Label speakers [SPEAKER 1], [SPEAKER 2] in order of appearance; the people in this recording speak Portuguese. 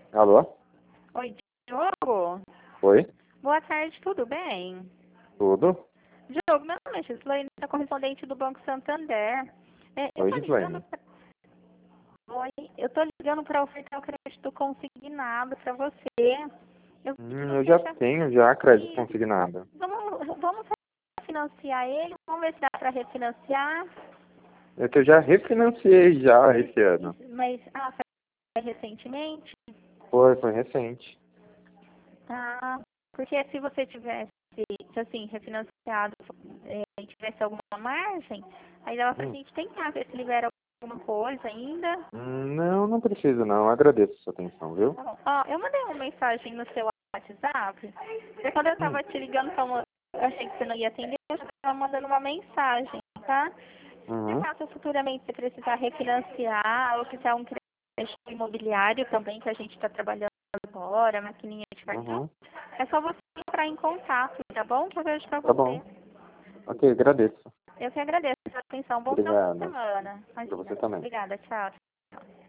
[SPEAKER 1] Alô?
[SPEAKER 2] Oi, Diogo.
[SPEAKER 1] Oi?
[SPEAKER 2] Boa tarde, tudo bem?
[SPEAKER 1] Tudo?
[SPEAKER 2] Diogo, meu nome é Gislaine, sou correspondente do Banco Santander. Eu
[SPEAKER 1] Oi,
[SPEAKER 2] tô ligando
[SPEAKER 1] Gislaine.
[SPEAKER 2] pra... Oi, eu tô ligando para ofertar o crédito consignado para você. Eu vi que
[SPEAKER 1] Eu
[SPEAKER 2] você
[SPEAKER 1] já
[SPEAKER 2] já...
[SPEAKER 1] tenho já crédito
[SPEAKER 2] Isso.
[SPEAKER 1] consignado.
[SPEAKER 2] Vamos refinanciar ele, vamos ver se dá para refinanciar.
[SPEAKER 1] É que eu já refinanciei já esse ano.
[SPEAKER 2] Mas, foi recentemente?
[SPEAKER 1] Foi recente.
[SPEAKER 2] Ah, porque se você tivesse, se, assim, refinanciado e tivesse alguma margem, aí dava pra
[SPEAKER 1] Hum.
[SPEAKER 2] gente tentar ver se libera alguma coisa ainda.
[SPEAKER 1] Não, não preciso não. Agradeço a sua atenção, viu?
[SPEAKER 2] Tá bom. Ó, eu mandei uma mensagem no seu WhatsApp, e quando eu
[SPEAKER 1] Hum.
[SPEAKER 2] tava te ligando, como eu achei que você não ia atender, eu já tava mandando uma mensagem, tá? Se
[SPEAKER 1] Uhum.
[SPEAKER 2] caso futuramente você precisar refinanciar ou quiser um crédito imobiliário também, que a gente está trabalhando agora, maquininha de cartão,
[SPEAKER 1] Uhum.
[SPEAKER 2] é só você entrar em contato, tá bom? Que eu vejo pra
[SPEAKER 1] Tá
[SPEAKER 2] você.
[SPEAKER 1] bom. Ok, agradeço.
[SPEAKER 2] Eu que agradeço a sua atenção. Bom final de
[SPEAKER 1] Obrigado.
[SPEAKER 2] semana.
[SPEAKER 1] Pra
[SPEAKER 2] Imagina.
[SPEAKER 1] você também.
[SPEAKER 2] Obrigada. Tchau.